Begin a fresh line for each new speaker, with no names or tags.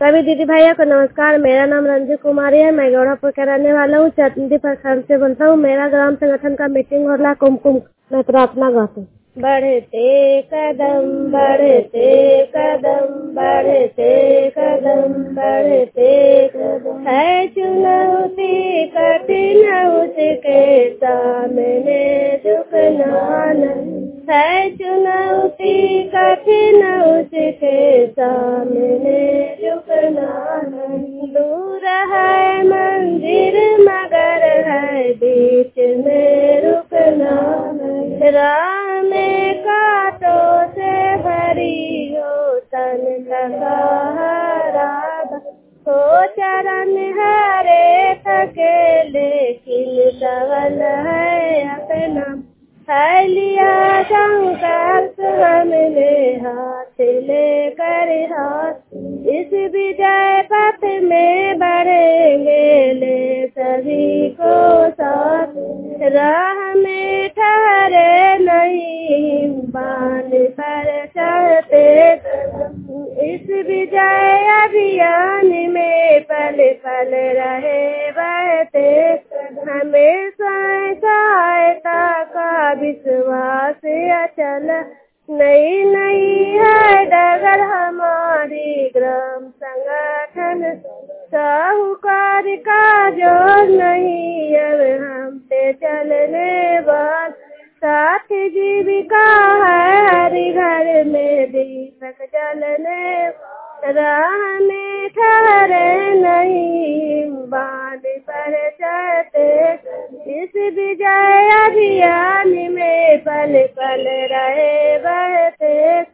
सभी दीदी भैया को नमस्कार। मेरा नाम रंजू कुमारी है। मैं गौड़ापुर का रहने वाला हूँ। चटनी प्रखंड से बोलता हूँ। मेरा ग्राम संगठन का मीटिंग हो रहा। कुमकुम मैं प्रार्थना गाती हूँ। बढ़ते कदम बढ़ते कदम बढ़ते कदम बढ़ते कदम है चुनौती कठिन उसके सामने झुकना नहीं है चुनौती कठिन उसके सामने झुकना नहीं। दूर है मंदिर मगर है बीच में रुकना नहीं। राह में कांटों से भरी हो तन लगा हरा हो चरण हरे थके लेकिन धवल है अपना है लिया संकल्प हमने हाथ लेकर हाथ इस विजय पथ में बढ़ेंगे ले सभी को साथ। राह में ठहरे नहीं बांध पर चढ़ते इस विजय अभियान में पल पल रहे बहते हमेशा सहायता का विश्वास अचल नहीं नहीं है डगर हमारी ग्राम संगठन साहूकार का जोर नहीं अब हम पे चलने वाल साथ जीविका है हर घर में दीपक जलने राह में ठहरे नहीं बांध पर चढ़ते इस विजय अभियान में पल पल रहे बहते